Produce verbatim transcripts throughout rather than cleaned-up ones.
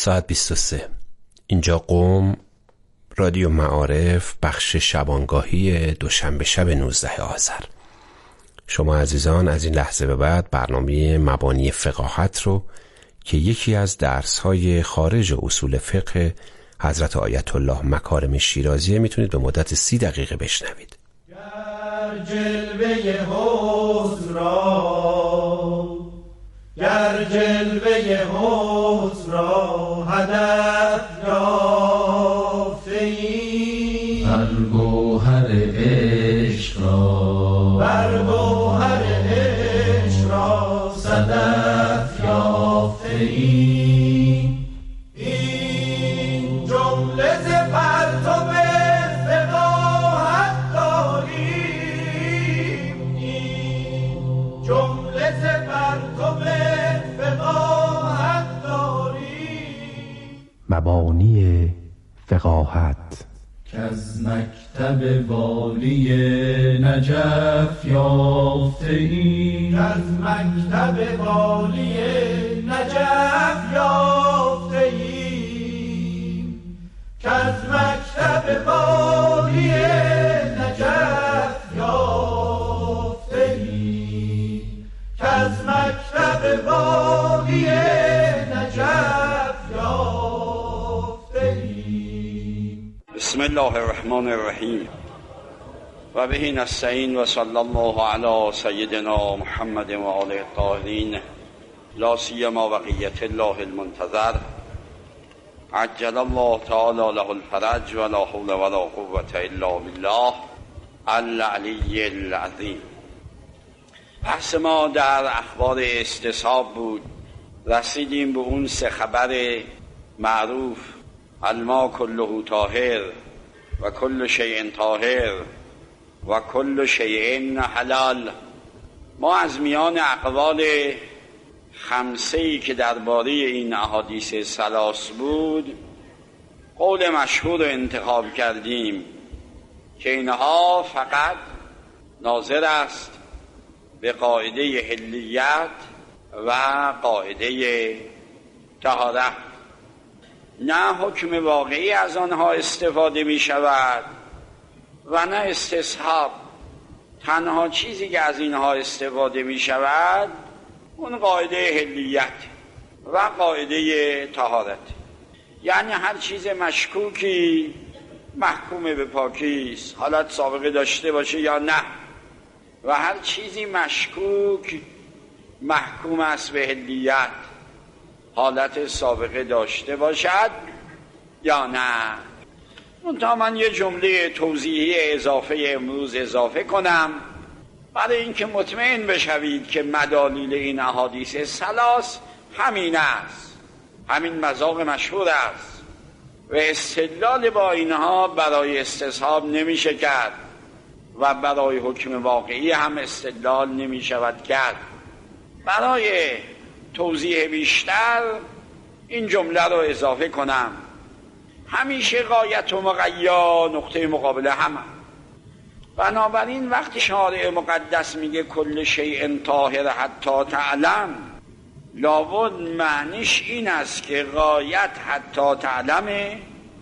ساعت بیست و سه. اینجا قم، رادیو معارف، بخش شبانگاهی دوشنبه شب نوزده آذر. شما عزیزان از این لحظه به بعد برنامه مبانی فقاهت رو که یکی از درس‌های خارج اصول فقه حضرت آیت الله مکارم شیرازی میتونید به مدت سی دقیقه بشنوید. گر جلوه حسن را گر جلوه حسن را هدف یافته‌ای، بر گوهر عشق را بر گوهر عشق را صدف یافته‌ای. این جمله ز پرتو فقاهت داریم، این جمله ز پرتو فقاهت داریم. مبانی فقاهت که از مکتب والی نجف یافته‌ای، که از مکتب والی نجف یافته‌ای، که از مکتب والی نجف یافته‌ای، که از مکتب والی نجف یافته‌ای. بسم الله الرحمن الرحیم و به نستعین و صلی الله علی سیدنا محمد و آله الطاهرین، لا سیما بقیت الله المنتظر عجل الله تعالی له الفرج و لا حول و لا قوة الا بالله العلی العظیم. بحث ما در اخبار استصحاب بود. رسیدیم به اون سه خبر معروف: الماء کله طاهر و کل شیء طاهر و کل شیء حلال. ما از میان اقوال خمسه‌ای که درباره این احادیث ثلاث بود قول مشهور رو انتخاب کردیم که اینها فقط ناظر است به قاعده حلیت و قاعده طهارت، نه حکم واقعی از آنها استفاده می شود و نه استصحاب. تنها چیزی که از اینها استفاده می شود اون قاعده حلیت و قاعده طهارت، یعنی هر چیز مشکوکی محکوم به پاکی است، حالت سابقه داشته باشه یا نه، و هر چیزی مشکوک محکوم است به حلیت، حالت سابقه داشته باشد یا نه. منتها من یه جمله توضیحی اضافه امروز اضافه کنم برای اینکه مطمئن بشوید که مدالیل این احادیث ثلاث همین است، همین مذاق مشهور است و استدلال با اینها برای استصحاب نمیشه کرد و برای حکم واقعی هم استدلال نمی شود کرد. برای توضیح بیشتر این جمله رو اضافه کنم: همیشه غایت و مغیا نقطه مقابله هم. بنابراین وقتی شارع مقدس میگه کل شیء طاهر حتی تعلم، لابد معنیش این است که غایت حتی تعلمه،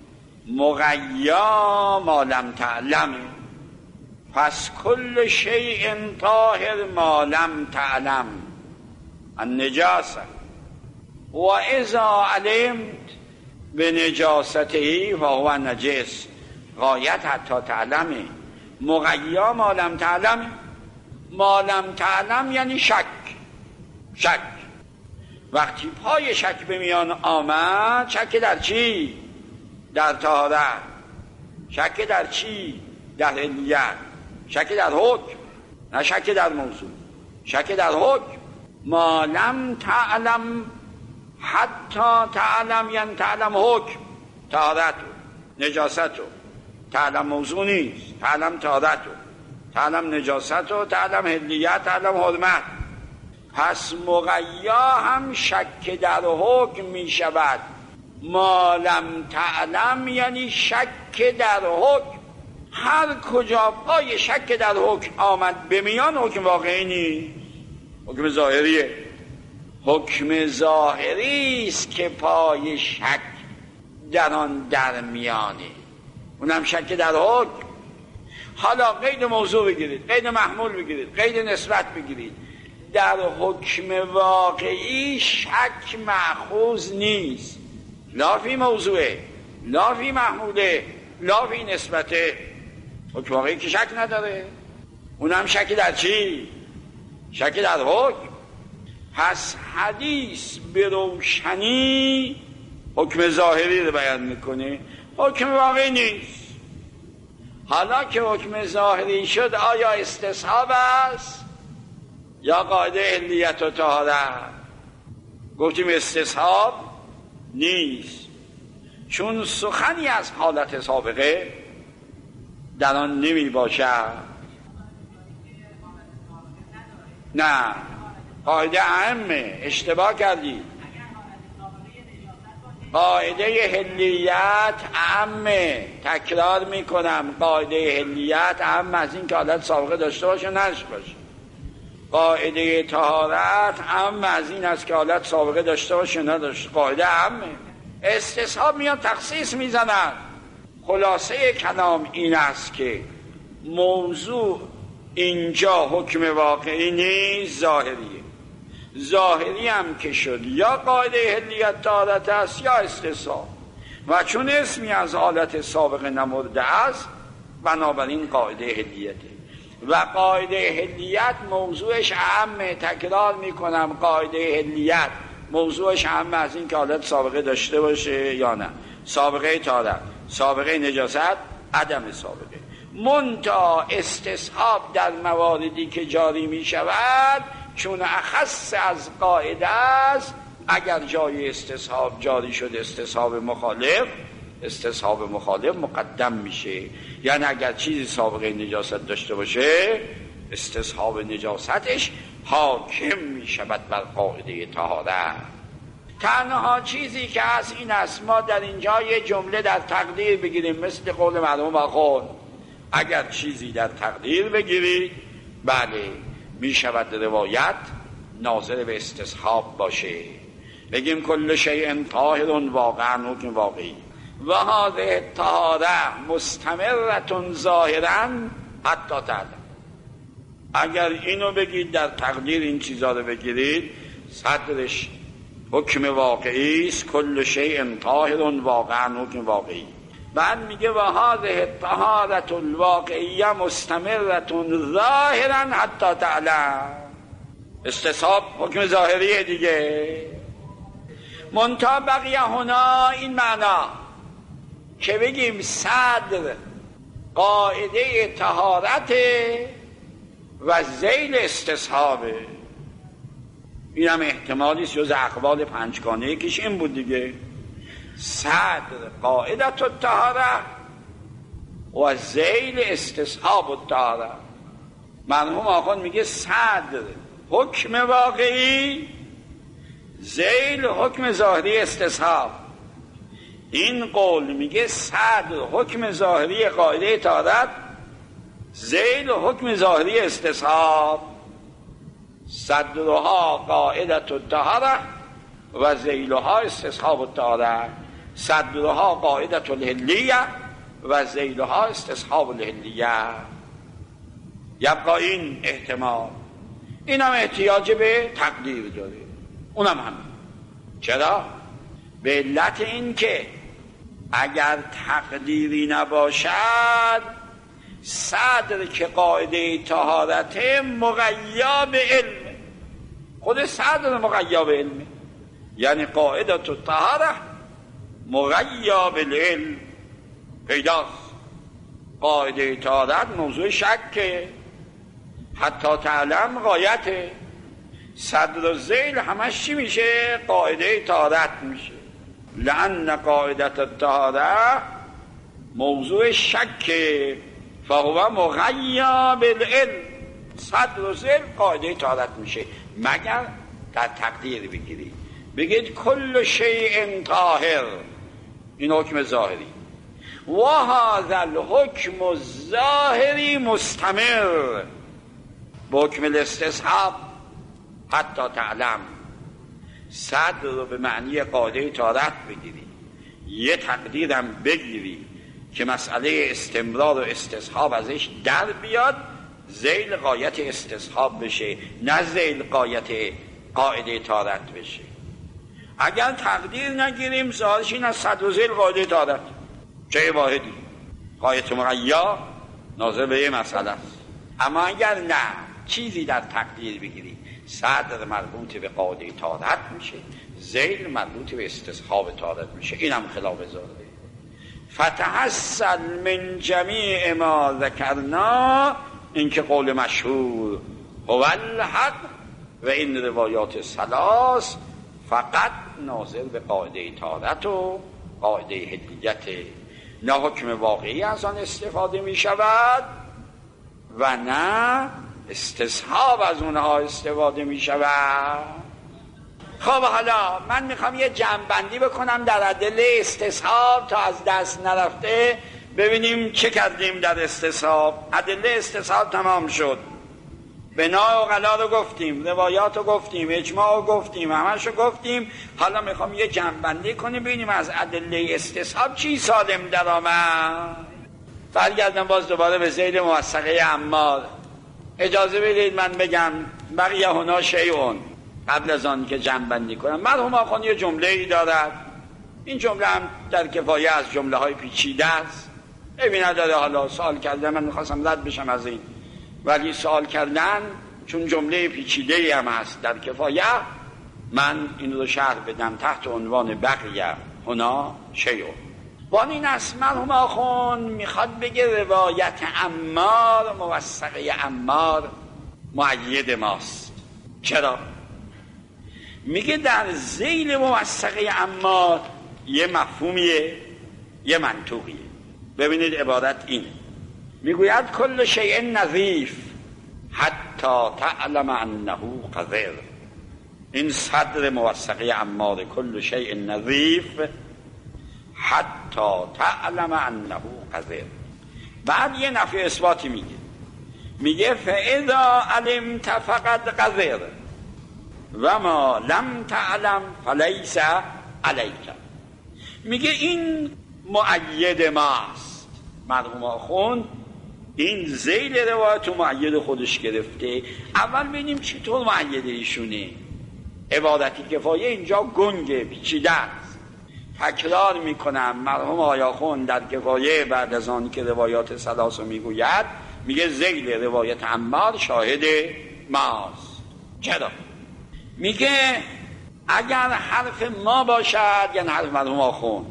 مغیا ما لم تعلمه. پس کل شیء طاهر ما لم تعلم النجاسه و اذا علمت به نجاسته فهو نجس. غایت حتی تعلمه، مغیا ما لم تعلم. ما لم تعلم یعنی شک. شک وقتی پای شک به میان آمد، شک در چی؟ در طهارت. شک در چی؟ در حلیت. شک در حکم، نه شک در موضوع. شک در حکم. ما لم تعلم حتی تعلم یعنی تعلم حکم، طهارت و نجاست و تعلم موضوع نیست. تعلم طهارت و تعلم نجاست و تعلم حلیت، تعلم حرمت. پس مغیا هم شک در حکم می شود. ما لم تعلم یعنی شک در حکم. هر کجا پای شک در حکم آمد به میان، حکم واقعی نیست، حکم ظاهریه. حکم ظاهری است که پای شک در آن در میانه، اونم شک در حکم. حالا قید موضوع بگیرید، قید محمول بگیرید، قید نسبت بگیرید. در حکم واقعی شک مأخوذ نیست، لا فی موضوعه، لا فی محموله، لا فی نسبته. حکم واقعی که شک نداره، اونم شک در چی؟ شک در حکم. پس حدیث به روشنی حکم ظاهری رو بیان میکنه، حکم واقعی نیست. حالا که حکم ظاهری شد، آیا استصحاب است یا قاعده علیت و طهارت؟ گفتیم استصحاب نیست، چون سخنی از حالت سابقه در آن نمی باشد. نه، قاعده اهمه، اشتباه کردید. قاعده حلیت اهمه، تکرار میکنم، قاعده حلیت اهم از این که حالت سابقه داشته باشه نش باشه. قاعده طهارت اهم از این است که حالت سابقه داشته باشه نداشته. قاعده اهمه. استصحاب میان تخصیص میزنن. خلاصه کلام این است که موضوع اینجا حکم واقعی نیست، ظاهریه. ظاهری هم که شد یا قاعده حلیت طهارت است یا استصحاب، و چون اسمی از حالت سابقه نمرده است بنابراین قاعده حلیته. و قاعده حلیت موضوعش اهمه، تکرار میکنم، قاعده حلیت موضوعش اهم از این که حالت سابقه داشته باشه یا نه. سابقه طهارت، سابقه نجاست، عدم سابقه. منتها استصحاب در مواردی که جاری می شود چون اخص از قاعده است، اگر جای استصحاب جاری شد استصحاب مخالف، استصحاب مخالف مقدم میشه. یعنی اگر چیزی سابقه نجاست داشته باشه استصحاب نجاستش حاکم میشود بر قاعده طهارت. تنها چیزی که هست این است، ما در اینجا یه جمله در تقدیر بگیریم، مثل قول مرحوم آخوند. اگر چیزی در تقدیر بگیرید بله می شود روایت ناظر به استصحاب باشه. بگیم کل شیء طاهر واقعا حکم واقعی و هذه طهاره مستمرة ظاهرا حتی تعلم. اگر اینو بگید در تقدیر این چیزا رو بگیرید، صدرش حکم واقعی است، کل شیء طاهر واقعا حکم واقعی. بعد میگه و هذه طهارة الواقعیه مستمرة ظاهرا حتی تعلم. استصحاب حکم ظاهریه دیگه. منتها بقیه هنا این معنا که بگیم صدر قاعده طهارت و ذیل استصحابه. این هم احتمالی است جز اقوال پنجگانه یکیش این بود دیگه. صدر قاعدت الطهاره و ذیل استصحاب الطهاره. مرحوم آخوند میگه صدر حکم واقعی، ذیل حکم ظاهری استصحاب. این قول میگه صدر حکم ظاهری قاعده طهارت، ذیل حکم ظاهری استصحاب. صدرها قاعدت الطهاره و ذیلها استصحاب الطهاره. صدرها قاعدت الحلیه و ذیلها استصحاب الحلیه. یبقى این احتمال. این هم احتیاج به تقدیر داره، اونم هم. چرا؟ به علت این که اگر تقدیری نباشد صدر که قاعده طهارت مغیب علم، خود صدر مغیب علم، یعنی قاعده طهاره مغیب العلم پیداست. قاعده طهارت موضوع شکه، حتی تعلم غایته. صدر و ذیل همش چی میشه؟ قاعده طهارت میشه. لأن قاعده الطهاره موضوع شکه فهو مغیب العلم. صدر و ذیل قاعده طهارت میشه مگر در تقدیر بگیرید بگید کل شیء طاهر، این حکم ظاهری، و هذا الحکم الظاهری مستمر با حکم الاستصحاب حتی تعلم. صدر رو به معنی قاعده طهارت بگیری، یه تقدیرم بگیری که مسئله استمرار و استصحاب ازش در بیاد، ذیل قایت استصحاب بشه، نه ذیل قایت قاعده طهارت بشه. اگر تقدیر نگیریم سوالش این از صدر و ذیل قاعده طهارت چه واحدی، قایت مغیا ناظر به یه مسئله است. اما اگر نه چیزی در تقدیر بگیری، صدر مربوط به قاعده طهارت میشه، ذیل مربوط به استصحاب طهارت میشه. اینم خلاف ظاهره. فتحصل من جمیع ما ذکرنا، این که قول مشهور هو الحق و این روایات ثلاث فقط ناظر به قاعده طهارت و قاعده حلیت، نه حکم واقعی از آن استفاده می شود و نه استصحاب از اونها استفاده می شود. خب حالا من میخوام یه جمع‌بندی بکنم در ادله استصحاب تا از دست نرفته، ببینیم چه کردیم در استصحاب. ادله استصحاب تمام شد، بنا و غلا رو گفتیم، روایات رو گفتیم، اجماع رو گفتیم، همش رو گفتیم. حالا میخوام یه جمع‌بندی کنیم ببینیم از ادله استصحاب چی سالم در آمد. برگردم باز دوباره به زید موثقه عمار. اجازه بدید من بگم بقیه هنا شیعون قبل از آن که جمع‌بندی کنم. مرحوم آخوند یه جمله ای دارد، این جمله هم در کفایه از جمله های پیچیده است. ببین نداره، حالا سوال کردن من میخواستم رد بشم از این، ولی سوال کردن چون جمله پیچیده ای هم هست در کفایه، من این رو شرح بدم تحت عنوان بقیه هنا شیعون. با این است مرحوم آخوند میخواد بگه روایت عمار، موثقه عمار مؤید ماست. چرا؟ میگه در ذیل موثقه عمار یه مفهومیه یه منطوقیه. ببینید عبارت اینه، میگوید کل شیء نظیف حتی تعلم انه قذر. این صدر موثقه عمار، کل شیء نظیف حتی تعلم انه قذر. بعد یه نفی اثباتی میگه، میگه فاذا علمت فقد قذر و ما لم تعلم فلیس علیک. میگه این مؤید ماست. مرحوم آخوند این ذیل روایت و مؤید خودش گرفته. اول ببینیم چطور مؤید ایشونه. عبارتی کفایه اینجا گنگه، پیچیده است. تکرار میکنم، مرحوم آقای آخوند در کفایه بعد از آن که روایات ثلاث میگوید میگه ذیل روایت عمار شاهد ماست. چرا؟ میگه اگر حرف ما باشد، یعنی حرف مرحوم آخوند،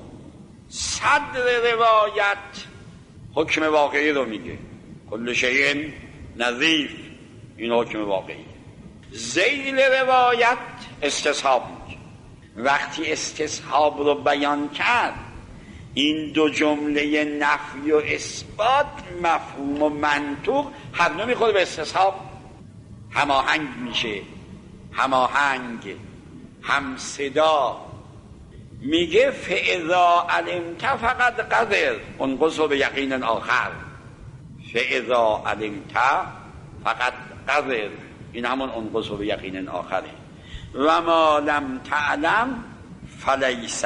صدر روایت حکم واقعی رو میگه، کل شیء نظیف، این حکم واقعی. ذیل روایت استصحاب میگه. وقتی استصحاب رو بیان کرد، این دو جمله نفی و اثبات، مفهوم و منطوق، هر دو میخوره به استصحاب، هماهنگ میشه، هماهنگ، هم صدا. میگه فاذا علمت فقد قذر انقض به یقین آخر. فاذا علمت فقد قذر، این همون انقض به یقین آخره. و ما لم تعلم فلیس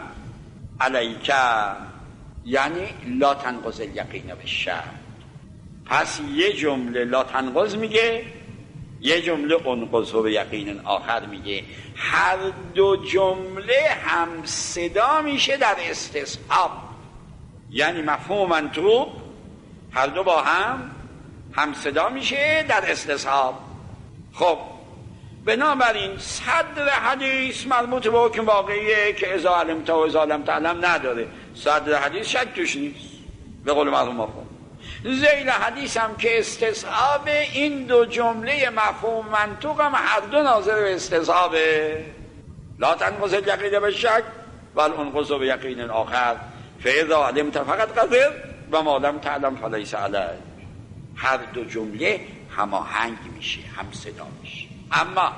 علیک، یعنی لا تنقض الیقین بالشک. پس یه جمله لا تنقض میگه، یه جمله انقض به یقین آخر میگه. هر دو جمله هم صدا میشه در استصحاب، یعنی مفهوم منطوق هر دو با هم هم صدا میشه در استصحاب. خب بنابراین صدر حدیث مربوط به حکم واقعیه که اذا علمت و اذا لم تعلم نداره. صدر حدیث شک توش نیست به قول مرحوم آخوند. ذیل حدیث هم که استصحاب، این دو جمله مفهوم منطوق هم هر دو ناظر به استصحابه. لا تنقض الیقین بالشک بل انقض به یقین آخر. فاذا علمت فقد قذر و ما لم تعلم فلیس علیک. هر دو جمله هماهنگ میشه، هم صدا میشه. اما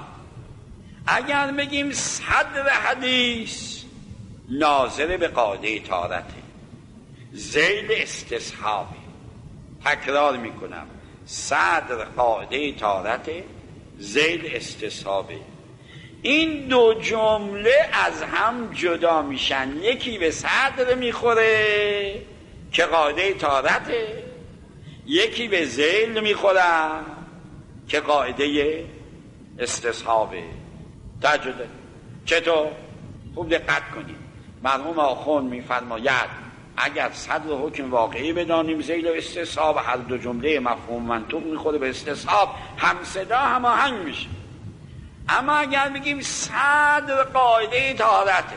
اگر بگیم صدر حدیث ناظر به قاعده طهارته، ذیل استصحابه، تکرار میکنم، صدر قاعده طهارته، ذیل استصحابه، این دو جمله از هم جدا میشن. یکی به صدر میخوره که قاعده طارته، یکی به ذیل میخورن که قاعده استصحابه. تجده چطور؟ خوب دقت کنید. مرحوم آخوند میفرماید اگر صدر حکم واقعی بدانیم ذیل و استصحاب هر دو جمله مفهوم منطوق میخوره به استصحاب، هم صدا هماهنگ میشه. اما اگر بگیم صدر قاعده طهارته،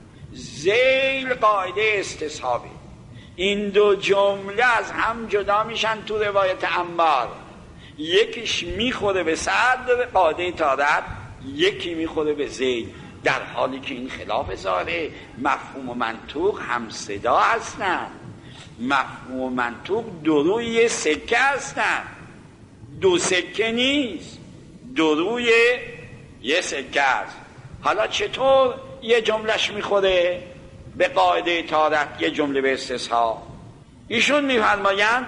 ذیل قاعده استصحابه، این دو جمله از هم جدا میشن. تو روایت عمار یکیش میخوره به صدر قاعده طهارت، یکی میخوره به ذیل، در حالی که این خلاف ظاهره. مفهوم و منطوق هم صدا هستن. مفهوم و منطوق دو روی یه سکه هستن، دو سکه نیست، دو روی یه سکه است. حالا چطور یه جملهش میخوره به قاعده طهارت، یه جمله به استصحاب؟ ایشون میفرمایند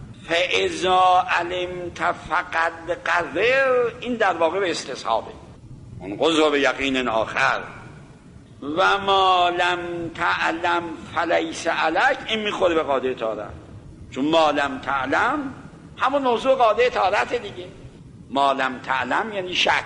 فاذا علمت فقط قدر، این در واقع به استصحابه. اون قضا به یقین آخر و ما لم تعلم فلیس علیک، این میخوره به قاعده طهارت. چون ما لم تعلم همون موضوع قاعده طهارت دیگه. ما لم تعلم یعنی شک،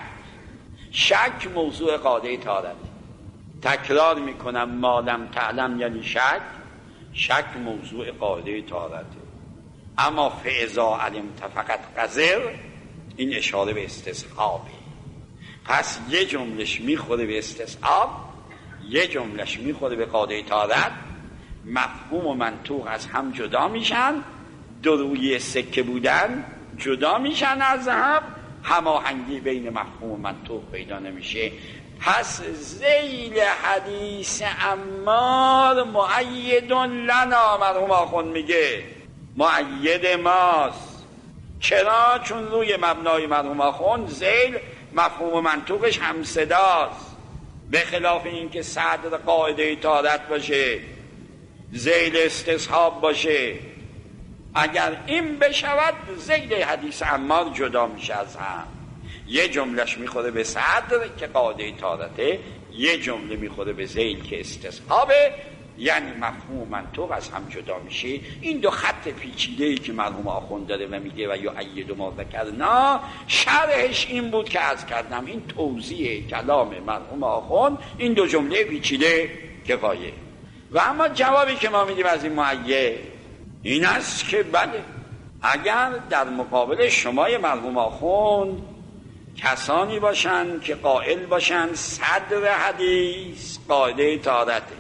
شک موضوع قاعده طهارت. تکرار میکنم، ما لم تعلم یعنی شک، شک موضوع قاعده طهارت. اما فاذا علمت فقط قذر، این اشاره به استصحابه. پس یه جملش میخوره به استصحاب، یه جملش میخوره به قاعده طهارت. مفهوم و منطوق از هم جدا میشن، دو روی سکه بودن جدا میشن از هم، هماهنگی بین مفهوم و منطوق پیدا نمیشه. پس ذیل حدیث عمار مؤید لنا، مرحوم آخوند میگه مؤید ماست. چرا؟ چون روی مبنای مرحوم آخوند ذیل مفهوم و منطوقش هم صداست، به خلاف این که صدر قاعده طهارت باشه، ذیل استصحاب باشه. اگر این بشود ذیل حدیث عمار جدا میشه از هم. یه جملهش میخوره به صدر که قاعده طهارته، یه جمله میخوره به ذیل که استصحابه، یعنی مفهوم و منطوق از هم جدا میشه. این دو خط پیچیده‌ای که مرحوم آخوند داره و میگه و یؤید ما ذکرنا، شرحش این بود که عرض کردم. این توضیح کلام مرحوم آخوند، این دو جمله پیچیده کفایه. و اما جوابی که ما میدیم از این مؤید این است که بله، اگر در مقابل شمای مرحوم آخوند کسانی باشن که قائل باشن صدر حدیث قاعده طهارته،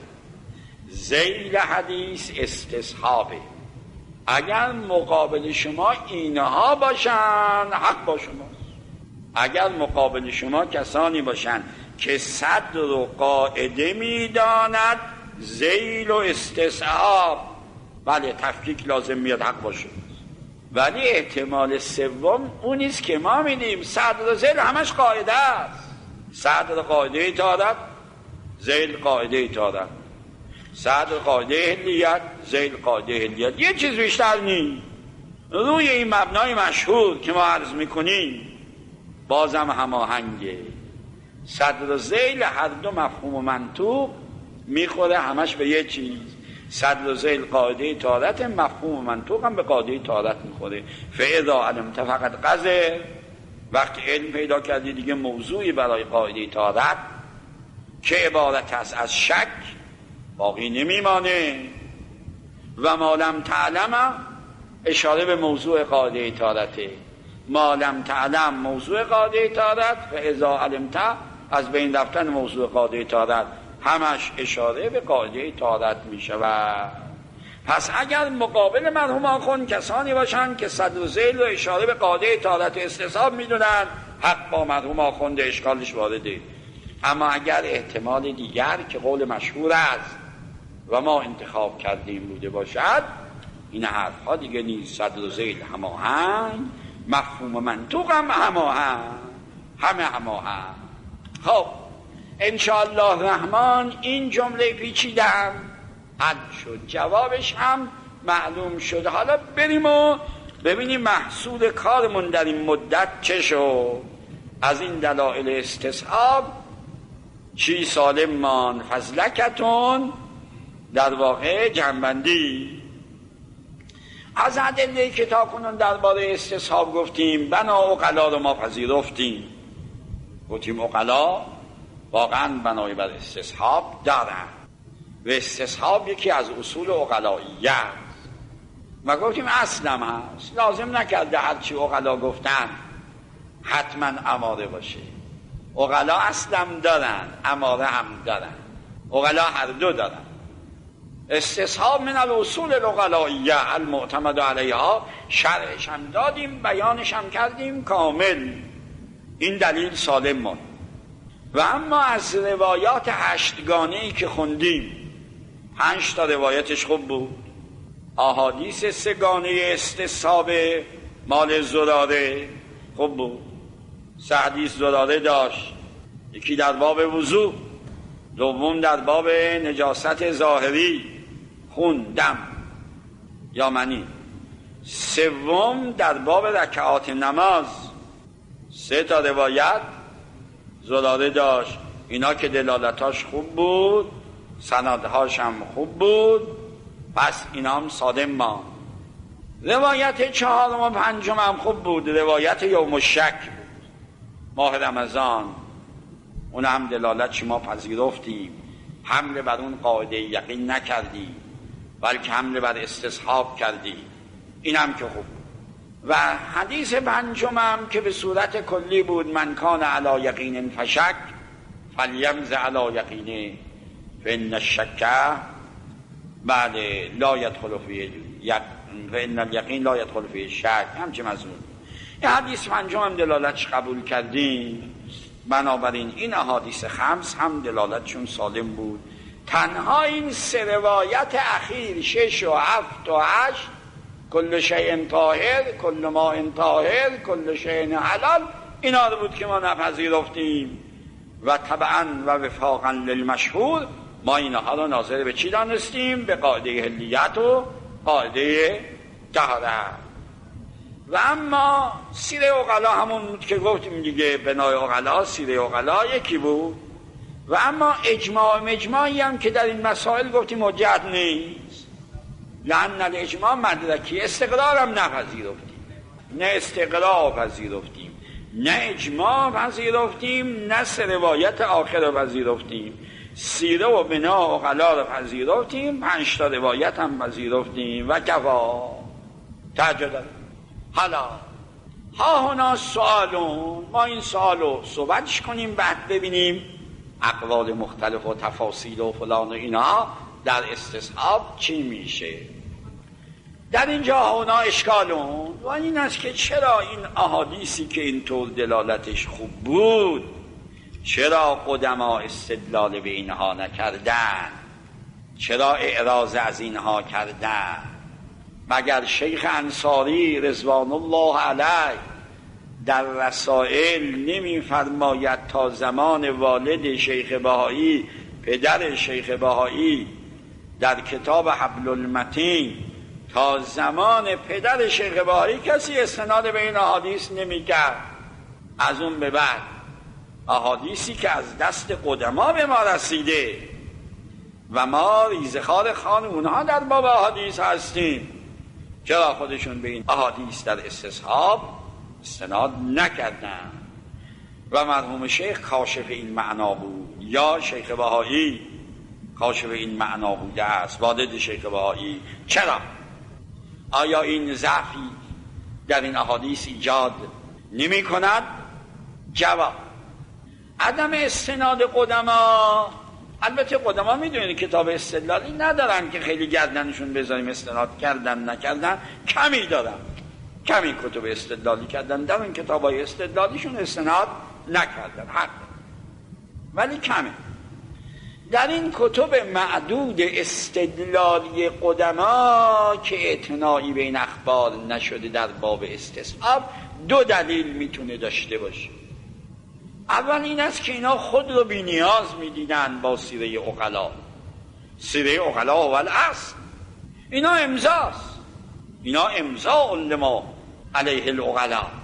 ذیل حدیث استصحابه، اگر مقابل شما اینها باشن حق با شماست. اگر مقابل شما کسانی باشن که صدر و قاعده میداند، ذیل و استصحاب، بله تفکیک لازم میاد، حق با شماست. ولی احتمال سوم اون نیست که ما میدیم صدر و ذیل همش قاعده است. صدر قاعده طهارت، ذیل قاعده طهارت، صدر قاعده حلیت، ذیل قاعده حلیت، یه چیز بیشتر نیست. روی این مبنای مشهور که ما عرض میکنیم بازم هماهنگه. صدر و ذیل هر دو مفهوم و منطوق میخوره همش به یه چیز. صدر و ذیل قاعده طهارت، مفهوم و منطوق هم به قاعده طهارت میخوره. فاذا علمت فقط قذر، وقتی علم پیدا کردی دیگه موضوعی برای قاعده طهارت که عبارت است از شک باقی نمیمانه. و ما لم تعلم اشاره به موضوع قاعده طهارته. ما لم تعلم موضوع قاعده طهارت، فاذا علمت از بین رفتن موضوع قاعده طهارت، همش اشاره به قاعده طهارت می شود. پس اگر مقابل مرحوم آخوند کسانی باشند که صدر و ذیل رو اشاره به قاعده طهارت استصحاب میدونن، حق با مرحوم آخوند، اشکالش وارده. اما اگر احتمال دیگر که قول مشهور است و ما انتخاب کردیم بوده باشد، این حرف ها دیگه نیست. صدر و ذیل هماهنگ، مفهوم و منطوق هم هماهنگ، همه هماهنگ. خب انشاءالله الرحمن این جمله پیچیدم حل شد، جوابش هم معلوم شد. حالا بریم و ببینیم محصول کارمون در این مدت چه شد. از این دلایل استصحاب چی سالم مان فضلکتون، در واقع جنبندی از ادله که تا کنون درباره استصحاب گفتیم. بنا عقلا رو ما پذیرفتیم، گفتیم عقلا واقعا بنای بر استصحاب دارن و استصحاب یکی از اصول عقلاییه است و گفتیم اصلم هست، لازم نکرده هرچی عقلا گفتن حتما اماره باشه. عقلا اصلم دارن، اماره هم دارن، عقلا هر دو دارن. استصحاب من الاصول العقلاییه المعتمد علیها، شرحش هم دادیم، بیانش هم کردیم کامل. این دلیل سالم ماند. و اما از روایات هشتگانه‌ای که خوندیم، پنج تا روایتش خوب بود. احادیث سگانه استصحاب مال زراره خوب بود. سه حدیث زراره داشت، یکی در باب وضو، دوم در باب نجاست ظاهری خون دم یا منی، سوم در باب رکعات نماز. سه تا روایت زراره داشت، اینا که دلالتاش خوب بود، سندهاش هم خوب بود، پس اینا هم سالم ماند. روایت چهارم و پنجم هم خوب بود، روایت یوم الشک بود، ماه رمضان، اون هم دلالت ما پذیرفتیم، حمله بر اون قاعده یقین نکردیم بلکه حمله بر استصحاب کردیم، این هم که خوب. و حدیث پنجم هم که به صورت کلی بود، من کان علی یقین فشک فلیمز علی یقینه فان الشک بله لا یدخل فیه فان الیقین لا یدخل فیه شک، همچه مضمون. این حدیث پنجم هم دلالتش قبول کردیم. بنابراین این احادیث خمس هم دلالتشون سالم بود. تنها این سه روایت اخیر شش و هفت و هشت، کل شیء طاهر، کل ماء طاهر، کل شیء حلال، اینا رو بود که ما نپذیرفتیم و طبعا و وفاقا للمشهور ما اینها رو ناظر به چی دانستیم؟ به قاعده حلیت و قاعده طهارت. و اما سیره عقلا همون بود که گفتیم دیگه، بنای عقلا سیره عقلا یکی بود. و اما اجماع مجمعی هم که در این مسائل گفتیم حجت نیست، لأن الاجماع مدرکی، استقرار هم نپذیرفتیم، نه استقرار پذیرفتیم، نه اجماع پذیرفتیم، نه سه روایت آخر پذیرفتیم. سیره و بنا عقلا رو پذیرفتیم، پنج تا روایت هم پذیرفتیم و کفا تعجب. حالا ها هنا سوالون، ما این سوالو صحبتش کنیم، بعد ببینیم اقوال مختلف و تفاصیل و فلان و اینا در استصحاب چی میشه. در اینجا ها هنا اشکالون، و این است که چرا این احادیثی که اینطور دلالتش خوب بود، چرا قدما استدلال به اینها نکردن؟ چرا اعراض از اینها کردن؟ مگر شیخ انصاری رضوان الله علیه در رسائل نمی فرماید تا زمان والد شیخ بهایی، پدر شیخ بهایی، در کتاب حبل المتین، تا زمان پدر شیخ بهایی کسی استناد به این احادیث نمی کرد. از اون به بعد احادیثی که از دست قدما به ما رسیده و ما ریزخوار خوان اونها در باب احادیث هستیم، چرا خودشون به این احادیث در استصحاب استناد نکردن؟ و مرحوم شیخ کاشف این معنا بود، یا شیخ بهایی کاشف این معنا بوده است، والد شیخ بهایی. چرا؟ آیا این ضعفی در این احادیث ایجاد نمی کند؟ جواب: عدم استناد قدما، البته قدما میدونید کتاب استدلالی ندارن که خیلی گردنشون بذاریم استناد کردن نکردن، کمی دارن، کمی کتب استدلالی کردن، در این کتابای استدلالیشون استناد نکردن، حق، ولی کمه. در این کتب معدود استدلالی قدما که اعتنایی به این اخبار نشده در باب استصحاب، دو دلیل میتونه داشته باشه. اول این است که اینا خود رو بی نیاز میدیدن با سیره عقلا. سیره عقلا اول است، اینا امضاست، اینا امضا لما علیه العقلا.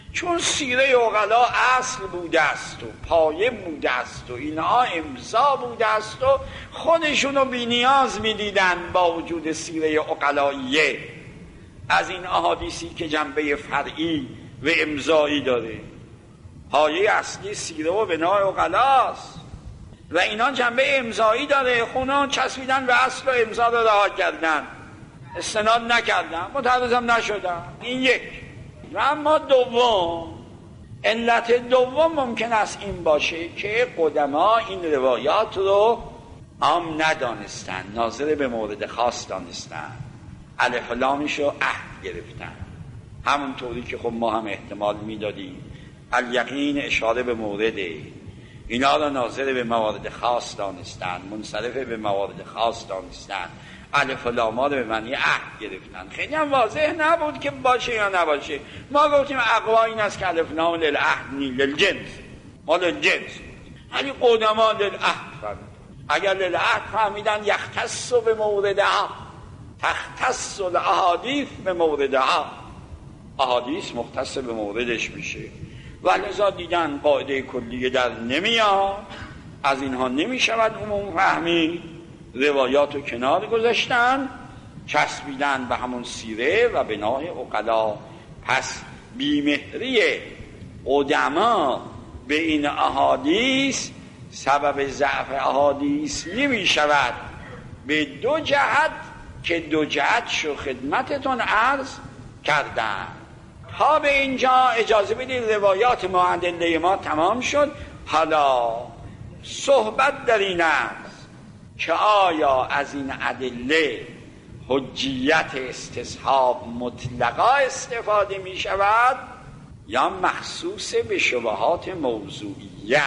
چون سیره عقلا اصل بوده است و پایه بوده است و اینها امضا بوده است و خودشونو بی نیاز میدیدن با وجود سیره عقلاییه از این احادیثی که جنبه فرعی و امضایی داره. پایه اصلی سیره و بنای عقلاست و اینا جنبه امضایی داره. خونا چسبیدن به اصل و امضا رو رها کردن، استناد نکردن، متعرضم نشدن. این یک. و اما دوم، علت دوم ممکن است این باشه که قدما این روایات رو عام ندانستن، ناظر به مورد خاص دانستن، الف و لامش رو عهد گرفتن. همونطوری که خب ما هم احتمال میدادیم الیقین اشاره به مورده، اینا رو ناظر به موارد خاص دانستن، منصرف به موارد خاص دانستن، الف و لاما رو به معنی عهد گرفتن. خیلی هم واضح نبود که باشه یا نباشه. ما گفتیم اقوا این است که الف لام للعهد نی للجنس، ما للجنس، یعنی قدما للعهد فهمیدن. اگر للعهد فهمیدن یختص به موردها، تختص الاحادیث به موردها، احادیث مختص به موردش میشه. و لذا دیدن قاعده کلیه در نمیاد، از اینها نمیشود عموم فهمید، روایات رو کنار گذاشتن، چسبیدن به همون سیره و بنای عقلا. پس بیمهری قدما به این احادیث سبب ضعف احادیث نمی شود، به دو جهت که دو جهت شو خدمتتون عرض کردن. تا به اینجا اجازه بدید روایات ما ادله ما تمام شد. حالا صحبت در این است که آیا از این ادله حجیت استصحاب مطلقا استفاده می شود یا مخصوص به شبهات موضوعیه؟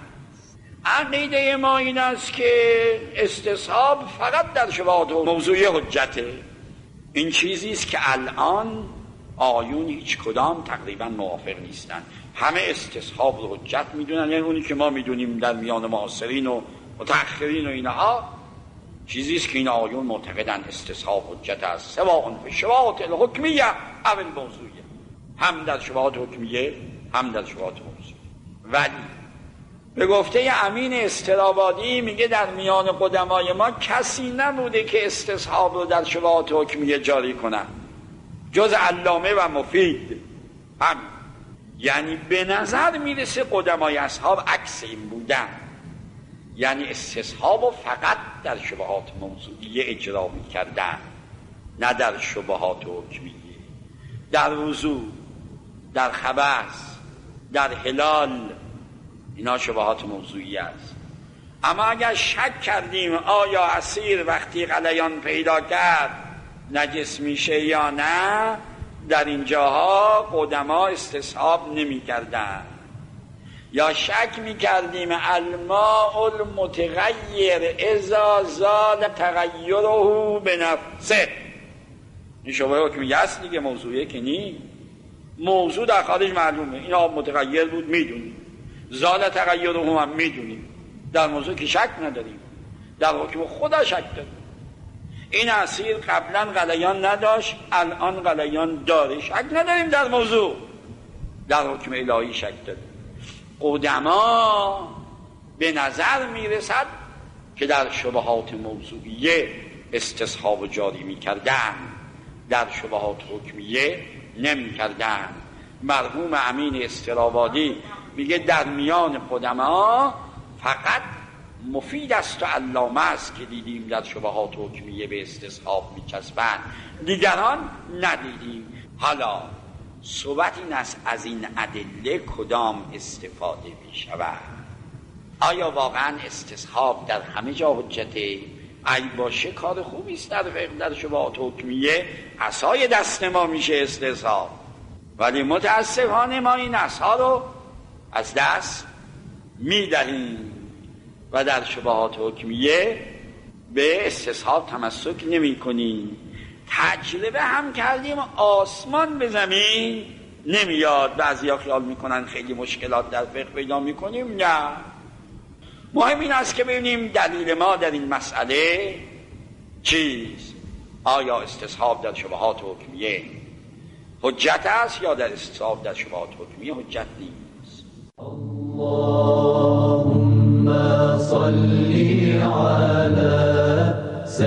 عقیده ما این است که استصحاب فقط در شبهات موضوعی حجته. این چیزی است که الان آیون هیچ کدام تقریبا موافق نیستن، همه استصحاب رو حجت میدونن. یعنی اونی که ما میدونیم در میان معاصرین و متأخرین و اینها چیزی است که این آیون معتقدن استصحاب حجت است، سواء فی شبهات الحکمیه او الموضوعیه، هم در شبهات حکمیه هم در شبهات موضوعیه. ولی به گفته امین استرابادی میگه در میان قدمای ما کسی نبوده که استصحاب رو در شبهات حکمیه جاری کنن جز علامه و مفید. هم یعنی به نظر میرسه قدمای اصحاب عکس این بودن، یعنی استصحاب رو فقط در شبهات موضوعیه اجرا میکردن، نه در شبهات حکمیه. در وضو، در خبث، در حلال، اینا شبهات موضوعی است. اما اگر شک کردیم آیا اسیر وقتی غلیان پیدا کرد نجس میشه یا نه، در این جاها قدما استصحاب نمی کردن. یا شک می کردیم الماء المتغیر اذا زال تغیره به نفسه، این شبهه حکمیه است دیگه، موضوعیه که نی. موضوع در خارج معلومه، این آب متغیر بود میدونیم، زال تغیره هم میدونیم، در موضوع که شک نداریم، در حکم خدا شک داریم. این اسیر قبلا غلیان نداشت، الان غلیان داره، شک نداریم در موضوع، در حکم الهی شک داریم. قدما به نظر میرسد که در شبهات موضوعیه استصحاب جاری میکردن، در شبهات حکمیه نمیکردن. مرحوم امین استرابادی میگه در میان قدما فقط مفید است و علامه است که دیدیم در شبهات حکمیه به استصحاب میچسبن، دیگران ندیدیم. حالا صحبت این است از این ادله کدام استفاده میشود؟ آیا واقعا استصحاب در همه جا حجته؟ ای باشه کار خوبی است در فقه در شبهات حکمیه عصای دست ما میشه استصحاب، ولی متاسفانه ما این عصا رو از دست میدهیم و در شبهات حکمیه به استصحاب تمسک نمی کنیم. تجربه هم کردیم، آسمان به زمین نمیاد. بعضیا خیال میکنن خیلی مشکلات در فقه پیدا میکنیم، نه. مهم این است که ببینیم دلیل ما در این مسئله چیست. آیا استصحاب در شبهات حکمیه حجت است یا در استصحاب در شبهات حکمی حجت نیست. اللهم صل علی